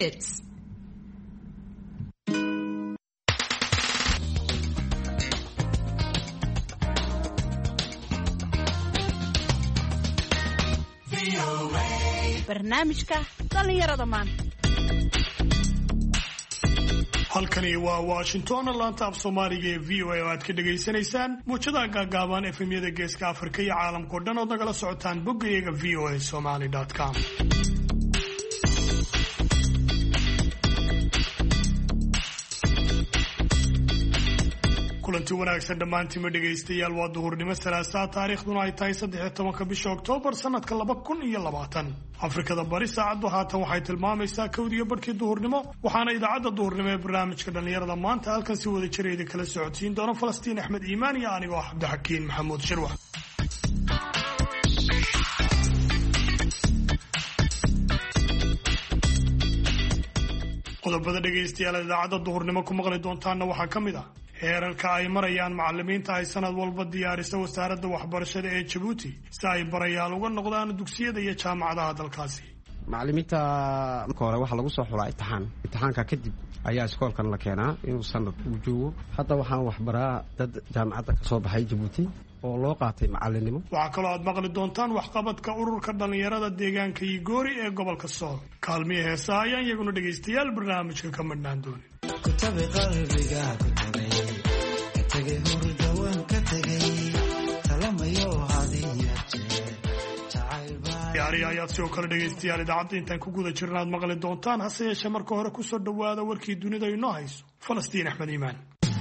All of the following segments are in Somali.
It's barnaamijka dhalinyarada maanta. halkani waa Washington laanta af Soomaaliga ee VOA oo aad ka dhageysanaysaan muujada gaagaaban FM-yada Geeska Afrika iyo caalamka oo dhan oo nagala socotaan boggayaga voasomali.com. kulanti wanaagsan dhammaantiin ma dhagaystayaal waa duhurnimo Salaasa taariikhduna ay tahay 13 bisha Oktoobar sanadka 2020 Afrikada bari saacadu haatan waxay tilmaamaysaa 1:00 duhurnimo waxaana idaacada duhurnimo ee barnaamijka dhalinyarada maanta halkan si wada jireed kala socodsiin doona Falastiin Axmed Iimaan iyo anigoo Cabdixakiin Maxamuud Shirwax. qodobada dhagaystayaal idaacada duhurnimo ku maqli doontaana waxaa ka mid ah heerarka ay marayaan macallimiinta ay sanad walba diyaarisa wasaaradda waxbarashada ee Djibouti si ay barayaal uga noqdaan dugsiyada iyo jaamacadaha dalkaasi. macallimiinta marka hore waxa lagu soo xulaa imtixaanka kadib ayaa iskoolkan la keenaa inuu sanad u joogo. hadda waxaan waxbaraa dad jaamacadda ka soo baxay Djibouti oo loo qaatay macallinimo. waxaa kaloo aad maqli doontaan waxqabadka ururka dhalinyarada deegaanka Igori ee gobolka Sool. kaalmiye heesa ayaan iyaguna dhagaystayaal barnaamijka ka madhnaan doonin. kutabi qalbiga ku tagay hurdawan ka tagay talamayo yaari ayaad sidoo kale dhagaystayaal idaacadda intaan ku guda jirnaad maqli doontaan hase yeeshee marka hore ku soo dhawaada warkii dunida inoo hayso Falastiin Axmed Iimaan.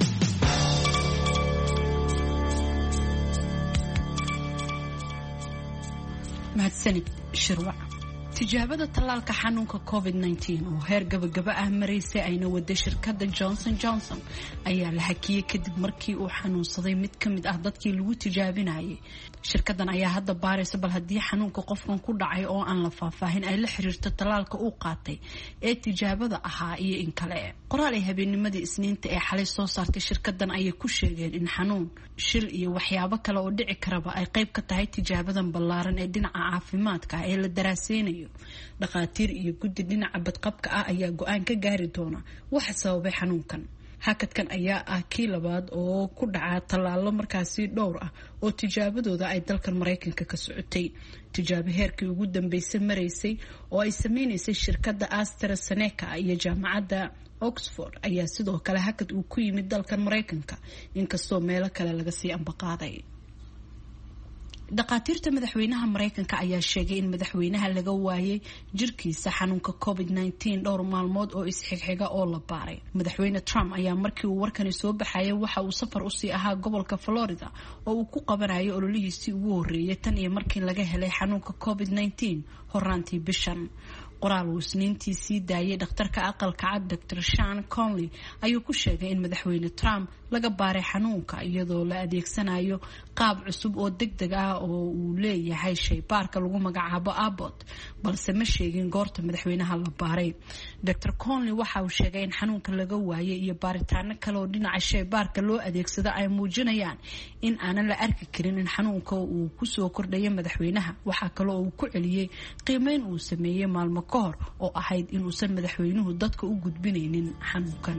mahadsanid Shirwac. tijaabada tallaalka xanuunka COVID-19 oo heer gabagaba ah maraysay ayna wada shirkadda Johnson & Johnson ayaa la hakiyay kadib markii uu xanuunsaday mid ka mid ah dadkii lagu tijaabinayay. shirkaddan ayaa hadda baaraysa bal haddii xanuunka qofkan ku dhacay oo aan la faahfaahin ay la xiriirto tallaalka uu qaatay ee tijaabada ahaa iyo in kale. qoraal ay habeennimadii Isniinta ee xalay soo saartay shirkaddan ayay ku sheegeen in xanuun, shil iyo waxyaabo kale oo dhici karaba ay qayb ka tahay tijaabadan ballaaran ee dhinaca caafimaadka ee la daraaseynayo. dhaqaatiir iyo guddi dhinaca badqabka ah ayaa go'aan ka gaari doona waxa sababay xanuunkan. hakadkan ayaa ah kii labaad oo ku dhaca tallaalo markaasi dhowr ah oo tijaabadooda ay dalkan Mareykanka ka socotay. tijaabo heerkii ugu dambeysay maraysay oo ay sameynaysay shirkadda AstraZeneca iyo jaamacadda Oxford ayaa sidoo kale hakad uu ku yimid dalkan Mareykanka inkastoo meelo kale laga sii ambaqaaday. dhaqaatiirta madaxweynaha Mareykanka ayaa sheegay in madaxweynaha laga waayay jirkiisa xanuunka COVID-19 dhowr maalmood oo isxigxiga oo la baaray. madaxweyne Trump ayaa markii uu warkani soo baxayay waxa uu safar u sii ahaa gobolka Florida oo uu ku qabanayo ololihiisii ugu horeeyay tan iyo markii laga helay xanuunka COVID-19 horaantii bishan. qoraal uu Isniintii sii daayay dhakhtarka aqalka cad Dr. Sean Conley ayuu ku sheegay in madaxweyne Trump laga baaray xanuunka iyadoo la adeegsanayo qaab cusub oo degdeg ah oo uu leeyahay shaybaarka lagu magacaabo Abbott balse ma sheegin goorta madaxweynaha la baaray. Dr. Conley waxa uu sheegay in xanuunka laga waayay iyo baaritaano kale oo dhinaca shaybaarka loo adeegsado ay muujinayaan in aanan la arki karin in xanuunka uu ku soo kordhayo madaxweynaha. waxa kale oo uu ku celiyay qiimeyn uu sameeyay maalmo kahor oo ahayd inuusan madaxweynuhu dadka u gudbinaynin xanuunkan.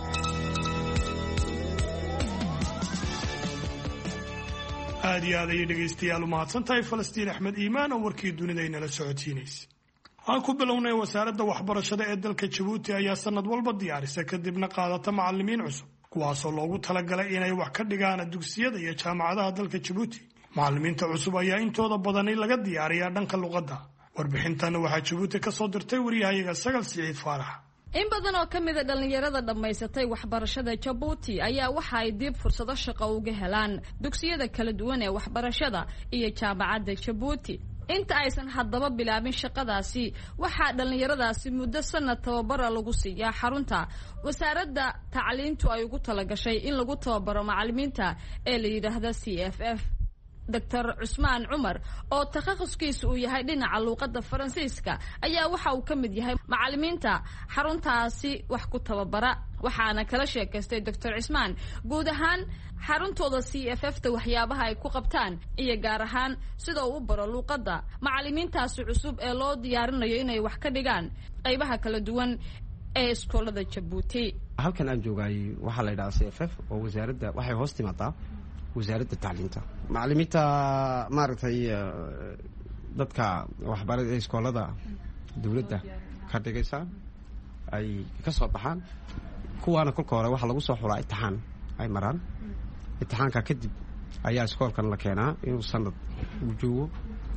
aad iyo aad ayay dhagaystayaal u mahadsantahay Falastiin Axmed Iimaan oo warkii dunida inala socodsiinaysay. aan ku bilownay wasaaradda waxbarashada ee dalka Djibouti ayaa sanad walba diyaarisa kadibna qaadata macallimiin cusub kuwaasoo loogu talagalay inay wax ka dhigaan dugsiyada iyo jaamacadaha dalka Djibouti. macallimiinta cusub ayaa intooda badan laga diyaariyaa dhanka luqadda. warbixintan waxaa Djibouti ka soo dirtay wariyahayaga Sagal Siciid Faarax. in badan oo ka mid ah dhalinyarada dhamaysatay waxbarashada Djibouti ayaa waxa ay dib fursado shaqo uga helaan dugsiyada kala duwan ee waxbarashada iyo jaamacadda Djibouti. inta aysan haddaba bilaabin shaqadaasi waxaa dhalinyaradaasi muddo sanad tababar lagu siiyaa xarunta wasaaradda tacliintu ay ugu talagashay in lagu tababaro macallimiinta ee la yiraahdo CFF. Dr. Cusmaan Cumar oo takhaasuskiisu uu yahay dhinaca luuqadda Faransiiska ayaa waxa uu ka mid yahay macallimiinta xaruntaasi wax ku tababara waxaana kala sheekaystay Dr. Cusmaan guud ahaan xaruntooda CFF-ta waxyaabaha ay ku qabtaan iyo gaar ahaan sida uu baro luuqadda macallimiintaasi cusub ee loo diyaarinayo inay wax ka dhigaan qaybaha kala duwan ee iskoolada Djibouti. halkan aan joogay waxa la yiraahdaa CFF oo wasaaradda waxay hoos timaadaa wasaaradda tacliinta macallimiinta maaragtay dadka waxbarashada iskoolada dawladda ka dhigaysa ay ka soo baxaan kuwaana kolka hore waxa lagu soo xulaa imtixaan ay maraan imtixaanka kadib ayaa iskoolkan la keenaa inuu sanad uu joogo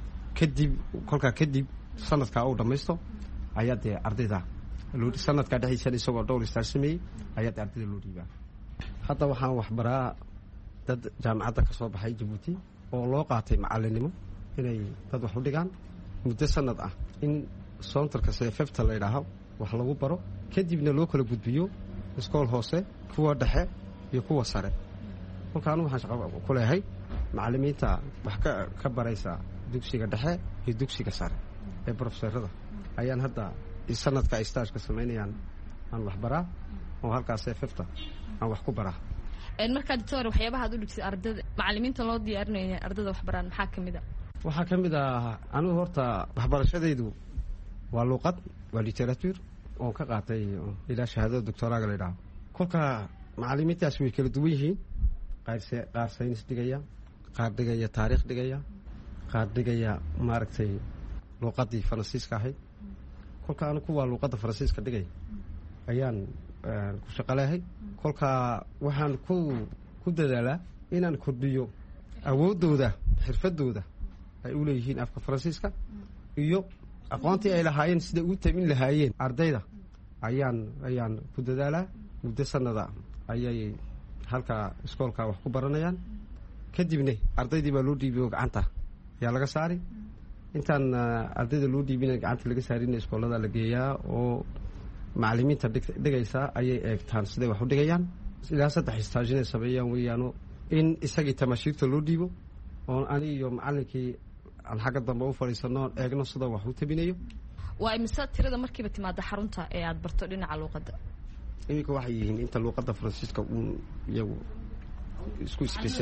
kadib sanadka uu dhameysto ayaa dee ardayda sanadka dhexdiisa isagoo dhowr istaar sameeyey ayaa ardayda loo dhiibaa hadda waxaan waxbaraa dad jaamacadda ka soo baxay Djibouti oo loo qaatay macallinimo inay dad wax u dhigaan muddo sanad ah in soontarka CFF-ta la yidhaaho wax lagu baro kadibna loo kala gudbiyo iskool hoose kuwa dhexe iyo kuwa sare kolkaan waxaan shaqo ku leeyahay macallimiinta wax ka baraysa dugsiga dhexe iyo dugsiga sare ee professorada ayaan hadda sanadka stage-ka sameynayaan aan wax baraa oo halkaas CFF-ta aan wax ku baraa markaad doctor waxyaabaha aad u dhigtay ardayda macallimiinta loo diyaarinayo ardayda wax baraan maxaa kamid ah anigu horta waxbarashadaydu waa luuqad waa literature oo ka qaatay ilaa shahaadada doctoraaga la yidhaaho kolka macallimiintaas way kala duwan yihiin qaar saynis dhigaya qaar dhigaya taariikh dhigaya qaar dhigaya maaragtay luuqadii faransiiska ahayd kolka anigu kuwa luuqadda faransiiska dhigay ayaan ku shaqo leeyahay kolka waxaan ku dadaalaa inaan kordhiyo awoodooda xirfadooda ay u leeyihiin afka faransiiska iyo aqoontii ay lahaayeen sida u tamin lahaayeen ardayda ayaan ku dadaalaa muddo sanada ayay halka iskoolka wax ku baranayaan kadibna ardaydii baa loo dhiibay gacanta ayaa laga saari intaan ardayda loo dhiibin gacanta laga saarin iskoolada la geeyaa oo macallimiinta dhigaysa ayay eegtaan siday wax u dhigayaan ilaa 3 istaajin ay sameeyaan weeyaano in isagii tamashiirta loo dhiibo oo ani iyo macallinkii aan xagga dambe u fadhiisano eegno sida wax u tabinayo waa imisa tirada markiiba timaada xarunta ee aad barto dhinaca luuqadda iminka waxay yihiin inta luuqadda faransiiska iyagu isku iskisa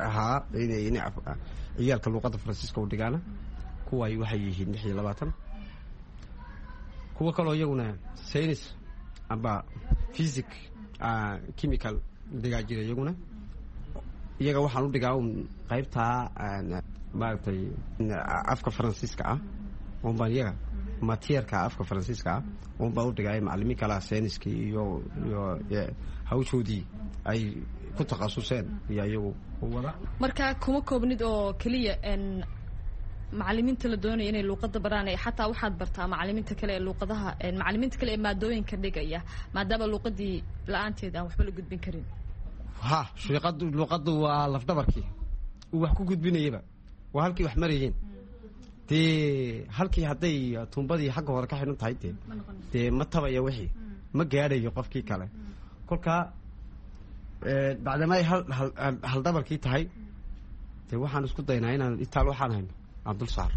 ciyaalka luuqadda faransiiska u dhigaana kuwa waxay yihiin 26 kuwa kaloo iyaguna science amba physics chemical dhigaa jira iyaguna iyaga waxaan u dhigaa qaybta maaragtay afka faransiiska ah oo baan iyaga mateerka afka faransiiska ah oo baan u dhigaa macallimiin kala science iyo hawshoodii ay ku takhasuseen iyagu wada marka kuma koobnid oo kaliya macallimiinta la doonaya inay luuqadda baraan xataa waxaad bartaa macallimiinta kale ee luuqadaha macallimiinta kale ee maadooyinka dhigaya maadaama luuqadii la'aanteed aan waxba la gudbin karin luuqaddu waa lafdhabarkii uu wax ku gudbinayaba waa halkii wax marayeen dee halkii hadday tuumbadii xagga hore ka xidhan tahay dee ma tabaya wixii ma gaadhayo qofkii kale kolkaa bacdama ay haldhabarkii tahay dee waxaan isku daynaa inaan itaal waxaan hayno aan dul saaro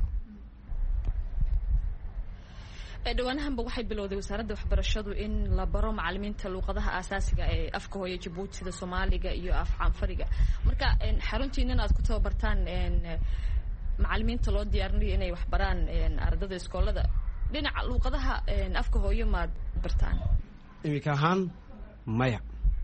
dhawaanahanba waxay bilowday wasaaradda waxbarashadu in la baro macallimiinta luuqadaha aasaasiga ee afka hooyo Djibouti sida Soomaaliga iyo af Caanfariga marka xaruntiina aad ku tababartaan macallimiinta loo diyaarinayo inay wax baraan ardayda iskoolada dhinaca luuqadaha afka hooyo ma bartaan imika ahaan maya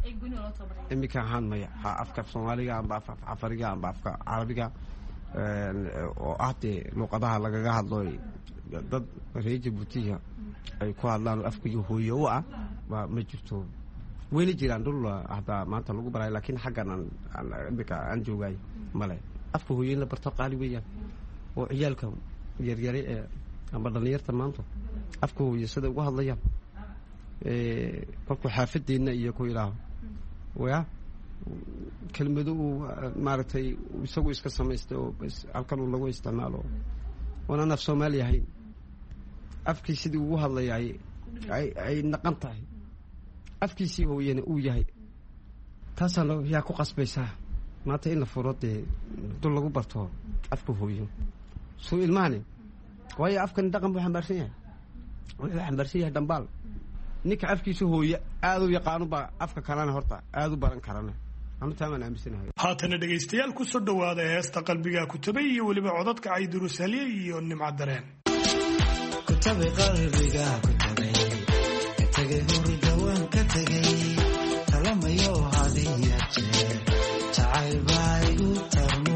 afka Soomaaliga amba afka Caanfariga amba afka Carabiga oo ahdee luuqadaha lagaga hadlo dad reer Djibouti ay ku hadlaan afkii hooyo u ah ma jirto weli jiraan dhul ahda maanta lagu baray laakiin xaggan aan joogay male afka hooyo in la barto qaali weeyaan oo ciyaalka yaryare ee amba dhalinyarta maanta afka hooyo sida ugu hadlayaan kolku xaafadeena iyo ku ilaaho waya kelmadu maaragtay isagu iska samaystay oo halkan lagu isticmaalo wana af Soomaali ahayn afkii sidii ugu hadlayay ay naqan tahay afkiisii hooyana uu yahay taasana yaa ku qasbaysaa maanta in la furo dee dul lagu barto afka hooyo soo ilmahani waayo afkan dhaqan buu xambaarsan yahay wuxuu xambaarsan yahay dhambaal ninka afkiisa hooyo aad u yaqaano baa afka kalena horta aad u baran karana haatana dhegaystayaal ku soo dhowaada heesta qalbigaa ku tabay iyo weliba codadka Caydiruus Haliye iyo Nimco Dareen. ku tabay qalbigaa ku tabay ka tagay hurda waan ka tagay talamayo hadiya jeer jacayl baa igu tarmo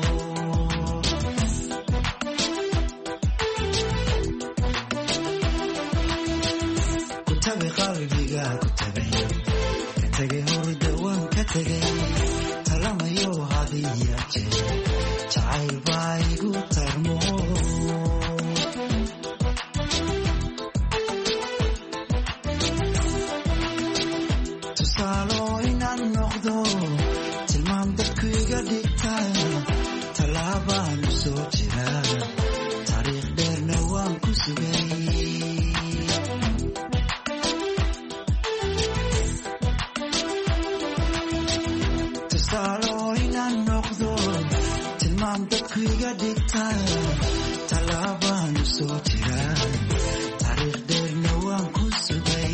ku tabay qalbigaa ku tabay ka tagay hurda waan ka tagay talamayo hadiya jeer jacayl baa igu tarmo tusaalo inaan noqdo tilmaam dadku iga dhigta tallaabaan u soo jira taariikh dheerna waan ku sugay tusaalo inaan noqdo tilmaam dadku iga dhigta tallaabaan u soo jira taariikh dheerna waan ku sugay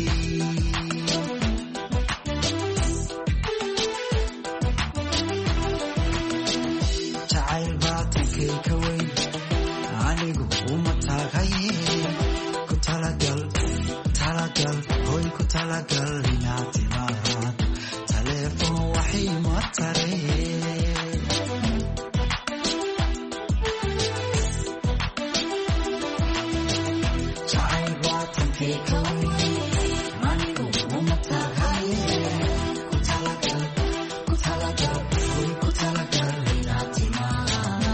anigu uma taagaye ku talagal hoy ku talagal inaad timaad taleefon waxay ma tare jacayl baatankay ka weyn anigu uma taagaye ku talagal hoy ku talagal inaad timaad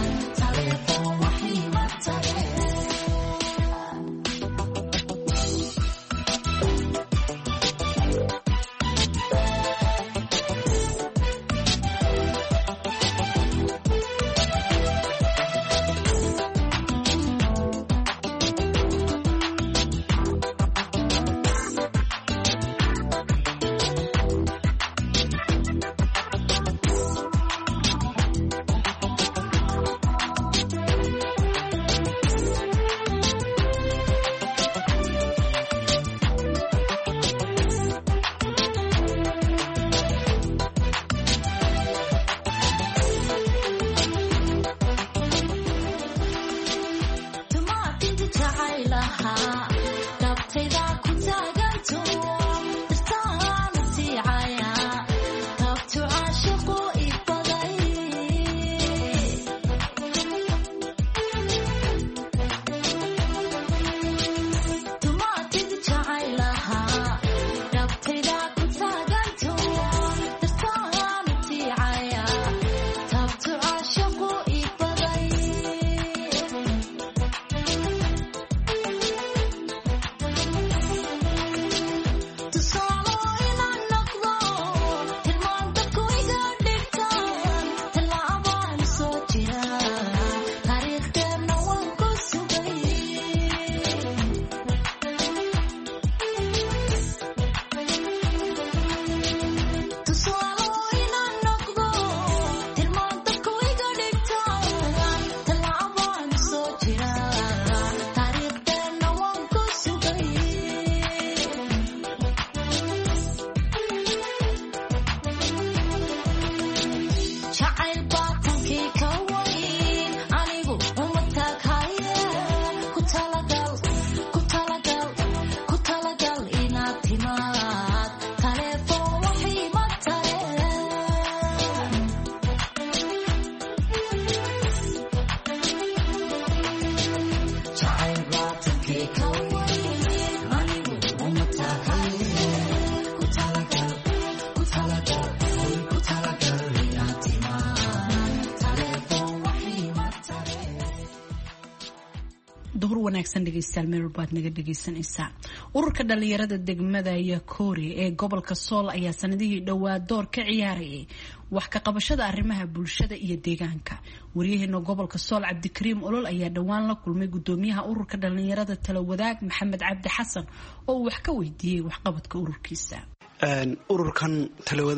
duhur wanaagsan dhegeystayaal meel walba aad naga dhegeysanaysaa. Ururka dhalinyarada degmada Yakoori ee gobolka Sool ayaa sanadihii dhowaa door ka ciyaarayay wax ka qabashada arrimaha bulshada iyo deegaanka. Wariyaheena gobolka Sool Cabdikariim Olol ayaa dhawaan la kulmay gudoomiyaha ururka dhalinyarada Tala Wadaag Maxamed Cabdi Xasan oo wax ka weydiiyay waxqabadka ururkiisa. Ururkan Tala Wadaag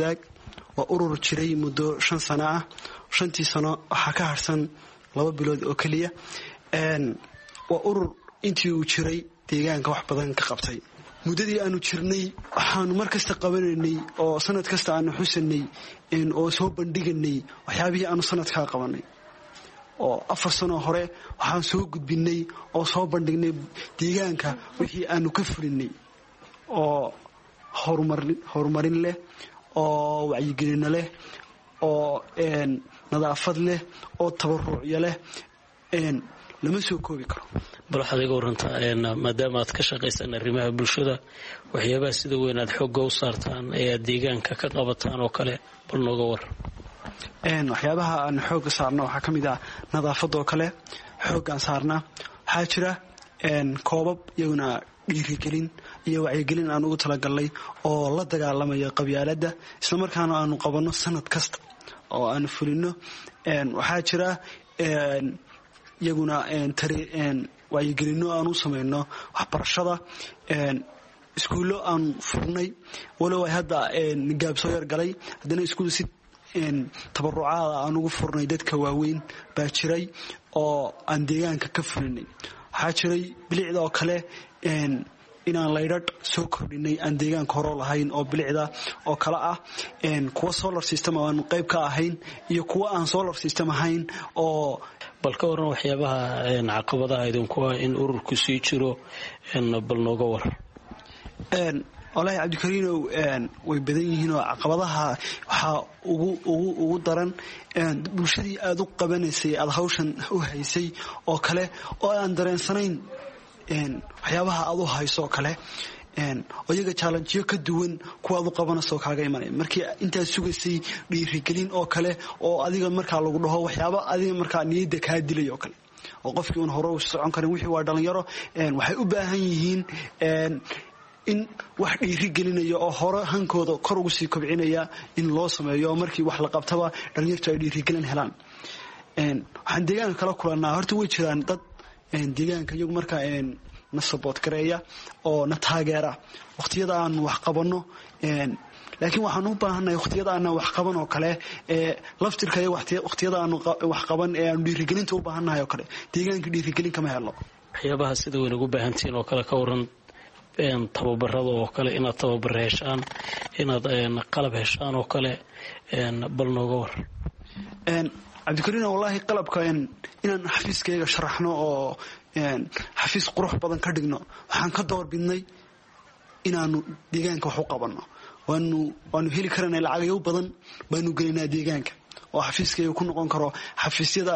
waa urur jiray muddo 5 sano ah 5tii sano waxaa ka harsan 2 bilood oo kaliya waa urur intii uu jiray deegaanka wax badan ka qabtay muddadii aanu jirnay waxaanu mar kasta qabanaynay oo sanad kasta aanu xusanay oo soo bandhiganay waxyaabihii aanu sanadkaa qabanay oo 4 sano hore waxaan soo gudbinay oo soo bandhignay deegaanka wixii aanu ka fulinay oo horumarin leh oo wacyigelin leh oo nadaafad leh oo tabarucyo leh lama soo koobi karo bal waxaad iga warantaa maadaama aad ka shaqaysaan arrimaha bulshada waxyaabaha sida weyn aad xoogga u saartaan ee aad deegaanka ka qabataan oo kale bal nooga war waxyaabaha aan xoogga saarno waxaa ka mid ah nadaafadoo kale xooggaan saarnaa waxaa jira koobab iyaguna dhiirigelin iyo wacyigelin aan ugu talagalnay oo la dagaalamaya qabyaaladda islamarkaana aanu qabanno sanad kasta oo aanu fulino waxaa jira iyaguna wacyigelino aan u samayno waxbarashada iskuullo aan furnay walow ay hadda gaab soo yargalay haddana iskuul si tabarucaada aan ugu furnay dadka waaweyn baa jiray oo aan deegaanka ka fulinay waxaa jiray bilicda oo kale inaan laydhadh soo kordhinay aan deegaanka horo lahayn oo bilicda oo kale ah kuwa solar system oo aan qayb ka ahayn iyo kuwa aan solar system ahayn oo bal ka waran waxyaabaha caqabadaha idinku ah in ururku sii jiro bal nooga war wallaahi cabdikariinow way badan yihiin oo caqabadaha waxaa ugu daran bulshadii aada u qabanaysay aada hawshan u haysay oo kale oo aan dareensanayn waxyaabaha aad u hayso kale oo iyaga challengeyo ka duwan kuwa aad u qabanayso kaaga imanaya markii intaad sugaysay dhiirigelin oo kale oo adiga markaa lagu dhaho waxyaaba adiga markaa niyadda kaa dilay oo kale oo qofkii uun hore u socon karin wixii waa dhalinyaro waxay u baahan yihiin in wax dhiirigelinayo oo hore hankooda kor ugu sii kobcinaya in loo sameeyo markii wax la qabtaba dhalinyartu ay dhiirigelin helaan waxaan deegaanka kala kulannaa horta way jiraan dad deegaanka iyagu markaa na saboot gareeya oo na taageera waqtiyada aanu wax qabanno laakiin waxaan u baahannahay waqtiyada aanan wax qaban oo kale laftirka iyo waqtiyada aanu wax qaban ee aanu dhiirigelinta u baahannahay oo kale deegaanka dhiirigelin kama helo waxyaabaha sida weyn ugu baahantihiin oo kale ka waran tababarada oo kale inaad tababar heshaan inaad qalab heshaan oo kale bal nooga war cabdikariin wallaahi qalabka inaan xafiiskayga sharaxno oo xafiis qurux badan ka dhigno waxaan ka doorbidnay inaanu deegaanka wax u qabanno waanu heli karanay lacagayo badan baanu gelinaa deegaanka oo xafiiskayga ku noqon karo xafiisyada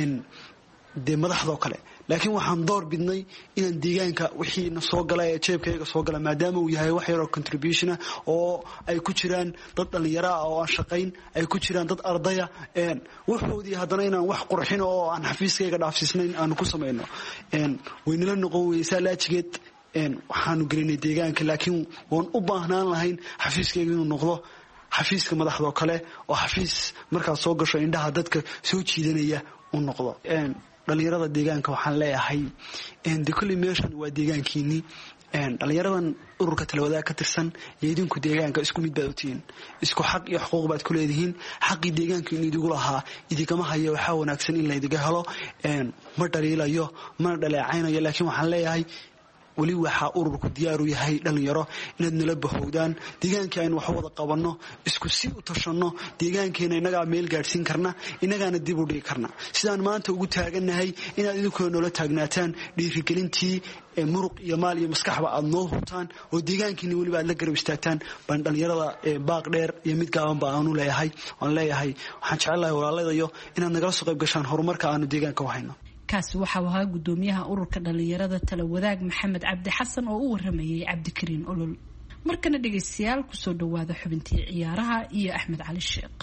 dee madaxdoo kale laakiin waxaan door bidnay inaan deegaanka wixii na soo gala ee jeebkayga soo gala maadaama uu yahay wax yaroo contributiona oo ay ku jiraan dad dhallinyaro ah oo aan shaqayn ay ku jiraan dad ardaya wuxoodii haddana inaan wax qurxin oo aan xafiiskayga dhaafsiisnayn aanu ku samayno waynala noqon weysaa laajigeed waxaanu gelinay deegaanka laakiin waan u baahnaan lahayn xafiiskayga inuu noqdo xafiiska madaxdoo kale oo xafiis markaad soo gasho indhaha dadka soo jiidanaya uu noqdo dhalinyarada deegaanka waxaan leeyahay de kulli meeshan waa deegaankiinii dhalinyaradan ururka talawadaag ka tirsan iyo idinku deegaanka isku mid baad u tihiin isku xaq iyo xuquuq baad ku leedihiin xaqii deegaanka in idigu lahaa idigama hayo waxaa wanaagsan in laydiga helo ma dhaliilayo mana dhaleecaynayo laakiin waxaan leeyahay weli waxaa ururku diyaaru yahay dhalinyaro inaad nala bahowdaan deegaankii aynu wax wada qabanno isku si u tashanno deegaankeena innagaa meel gaadhsiin karna innagaana dib u dhigi karna sidaan maanta ugu taagannahay inaad idinkuna noola taagnaataan dhiirigelintii muruq iyo maal iyo maskaxba aad noo hubtaan oo deegaankiina weliba aad la garab istaagtaan baan dhalinyarada baaq dheer iyo mid gaabanba aanu leeyahay waan leeyahay waxaan jecelahay walaaladayo inaad nagala soo qayb gashaan horumarka aanu deegaanka u hayno kaasi waxau ahaa gudoomiyaha ururka dhalinyarada talawadaag maxamed cabdi xasan oo u waramayay cabdikariin olol markana dhegaystayaal kusoo dhawaada xubintii ciyaaraha iyo axmed cali sheekh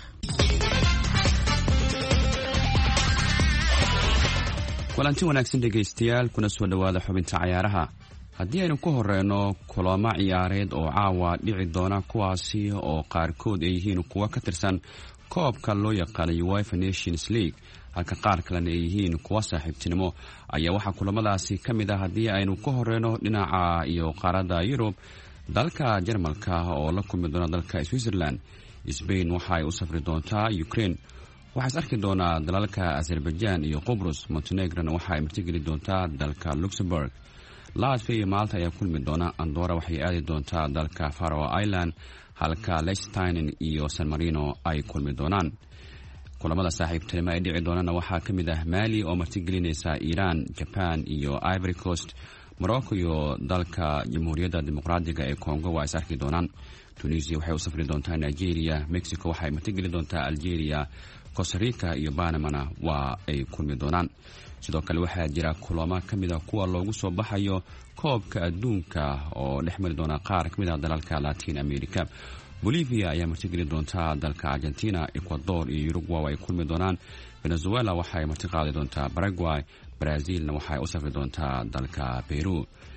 kulanti wanaagsan dhegaystayaal kuna soo dhawaada xubinta ciyaaraha haddii aynu ku horeyno kulamo ciyaareed oo caawa dhici doona kuwaasi oo qaarkood ay yihiin kuwa ka tirsan koobka loo yaqaanay UEFA Nations League halka qaar kalena ay yihiin kuwa saaxiibtinimo ayaa waxaa kulamadaasi ka mid ah haddii aynu ka horeyno dhinaca iyo qaaradda Yurub dalka Jarmalka oo la kulmi doona dalka Switzerland Spain waxa ay u safri doontaa Ukraine. waxaa is arki doonaa dalalka Azerbaijan iyo Qobrus. Montenegrona waxa ay martigeli doontaa dalka Luxembourg. Latvia iyo Malta ayaa kulmi doona. Andorra waxay aadi doontaa dalka Faroe Island, halka Liechtenstein iyo San Marino ay kulmi doonaan. kulamada saaxiibtinimo ay dhici doonana waxaa ka mid ah Mali oo martigelinaysa Iran, Japan iyo Ivory Coast. Morocco iyo dalka Jamhuuriyadda Dimuqraadiga ee Congo waa is arki doonaan. Tunisia waxay u safri doontaa Nigeria. Mexico waxay martigeli doontaa Algeria. Costa Rica iyo Panamana waa ay kulmi doonaan. sidoo kale waxaa jira kulamo ka mid ah kuwa loogu soo baxayo koobka adduunka oo dhex mari doona qaar ka mid ah dalalka Latin America. Bolivia ayaa martigeli doontaa dalka Argentina. Ecuador iyo Uruguay ay kulmi doonaan. Venezuela waxay martiqaadi doontaa Paraguay. Brazilna waxay u safri doontaa dalka Peru.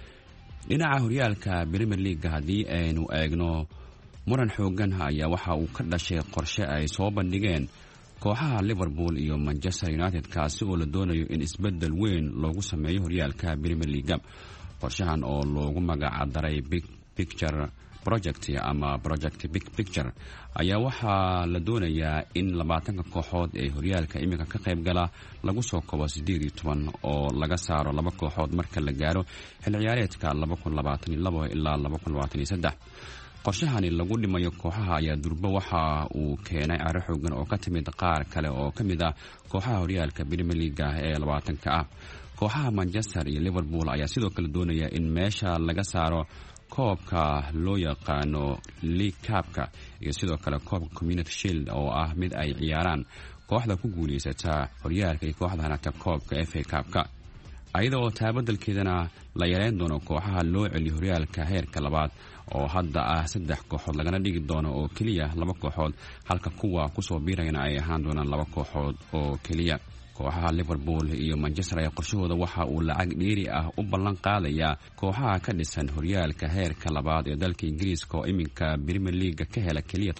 dhinaca horyaalka Premier League haddii aynu eegno, muran xoogan ayaa waxa uu ka dhashay qorshe ay soo bandhigeen kooxaha Liverpool iyo Manchester United kaasi oo la doonayo in isbedel weyn loogu sameeyo horyaalka Premier League. qorshahan oo loogu magac daray Big Picture Project ama Project Big Picture ayaa waxaa la doonayaa in 20 kooxood ee horyaalka imika ka qayb gala lagu soo koobo 18 oo laga saaro 2 kooxood marka la gaaro xil ciyaareedka 2022 ilaa 2023. qorshahani lagu dhimayo kooxaha ayaa durba waxa uu keenay caro xoogan oo ka timid qaar kale oo ka mid ah kooxaha horyaalka Premier League ee 20 ah. kooxaha Manchester iyo Liverpool ayaa sidoo kale doonaya in meesha laga saaro koobka loo yaqaano League Cup-ka iyo sidoo kale koobka Community Shield oo ah mid ay ciyaaraan kooxda ku guuleysata horyaalka iyo kooxda hanata koobka FA Cup-ka. ayadoo taabadalkeedana la yareyn doono kooxaha loo celiyo horyaalka heerka labaad oo hadda ah 3 kooxood lagana dhigi doono oo kaliya 2 kooxood, halka kuwa kusoo biirayna ay ahaan doonaan 2 kooxood oo kaliya. kooxaha Liverpool iyo Manchester ayaa qorshahooda waxa uu lacag dheeri ah u ballan qaadaya kooxaha ka dhisan horyaalka heerka labaad ee dalka Ingiriiska oo iminka Premier League ka hela kaliya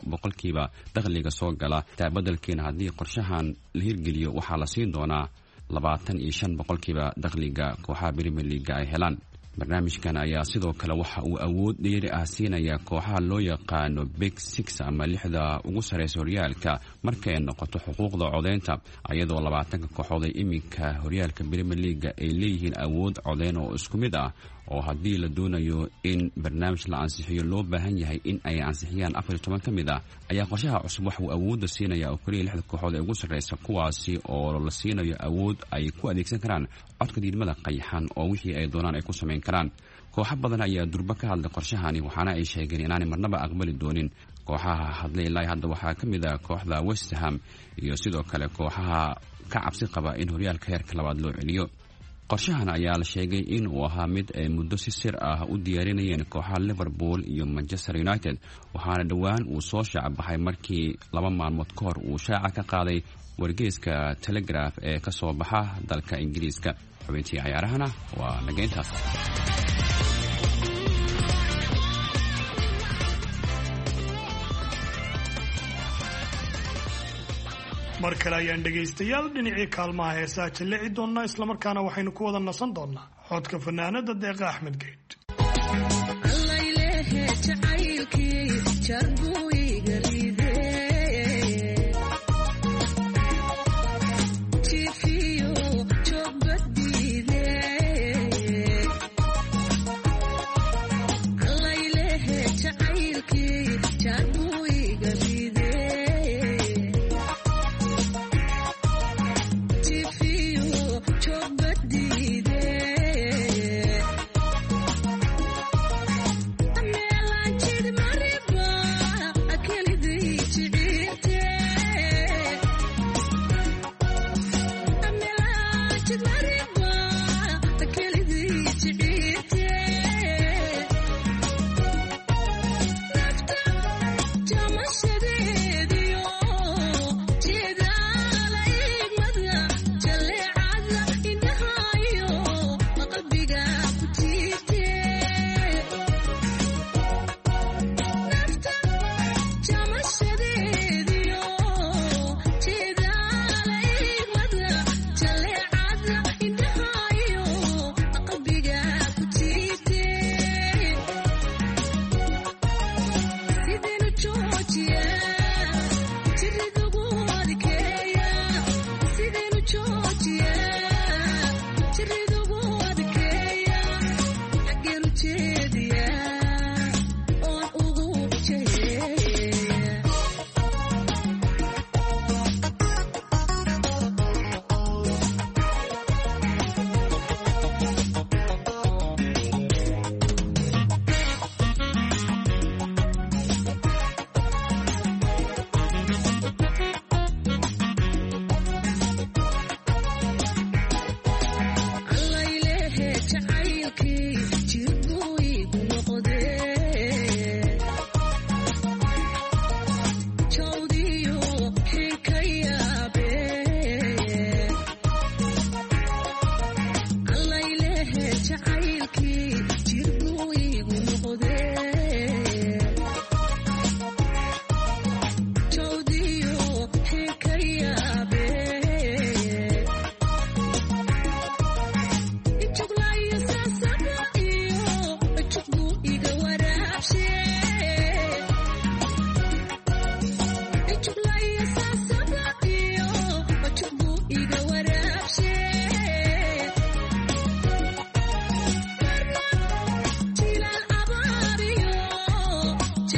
7% dakhliga soo gala. taabadalkeena haddii qorshahan la hirgeliyo waxaa la siin doonaa 25% dakhliga kooxaha Premier League ay helaan. barnaamijkan ayaa sidoo kale waxa uu awood dheeri ah siinaya kooxaha loo yaqaano Big Six ama 6 ugu sareysa horyaalka markay noqoto xuquuqda codeynta, ayadoo 20 kooxood ee iminka horyaalka Premier League ay leeyihiin awood codeyn oo isku mid ah, oo haddii la doonayo in barnaamij la ansixiyo loo baahan yahay in ay ansixiyaan 14 ka mid ah. ayaa qorshaha cusub waxa uu awoodda siinaya oo kaliya 6 kooxood ee ugu sareysa, kuwaasi oo la siinayo awood ay ku adeegsan karaan codka diidmada qayaxan oo wixii ay doonaan ay ku sameyn karaan. kooxo badan ayaa durba ka hadlay qorshahani, waxaana ay sheegeen inaanay marnaba aqbali doonin. kooxaha hadlay ilaa hadda waxaa ka mid ah kooxda West Ham iyo sidoo kale kooxaha ka cabsi qaba in horyaalka heerka labaad loo celiyo. qorshahan ayaa la sheegay in uu ahaa mid ay muddo si sir ah u diyaarinayeen kooxaha Liverpool iyo Manchester United, waxaana dhowaan uu soo shaac baxay markii 2 maalmood ka hor uu shaaca ka qaaday wargeyska Telegraph ee ka soo baxa dalka Ingiriiska. xubintii ciyaarahana waa nageyntaas. mar kale ayaan dhegaystayaal dhinacii kaalmaha heesaa jallici doonnaa, islamarkaana waxaynu ku wada nasan doonnaa codka fanaanada Deeqa Axmed Geyd.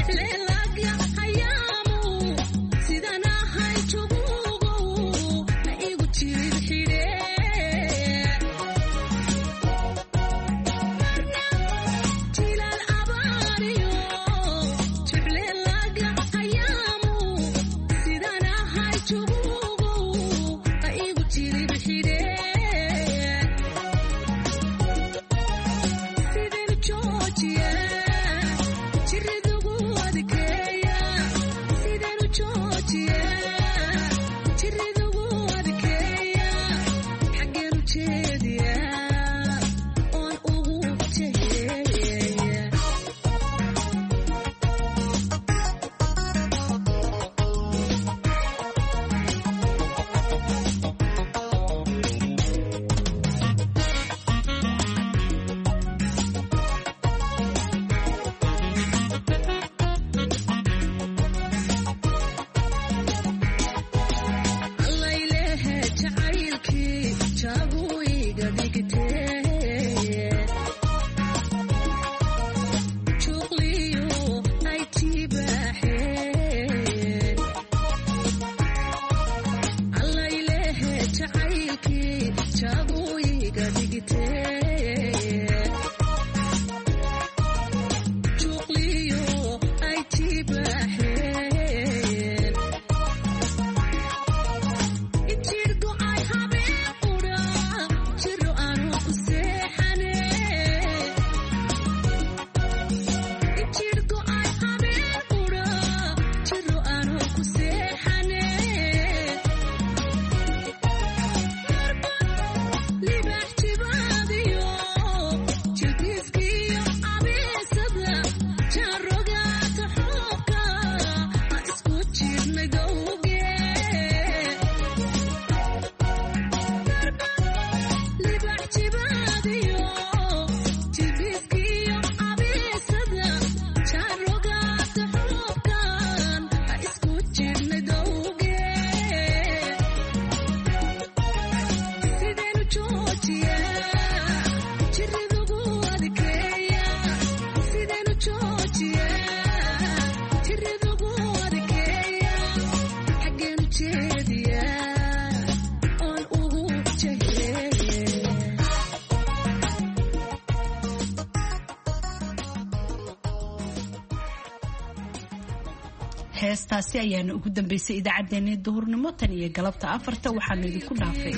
heestaasi ayaana ugu dambeysay idaacaddeenii duhurnimo tan iyo galabta 4 waxaanu idinku dhaafay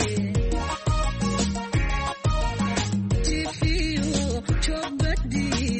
Chok badi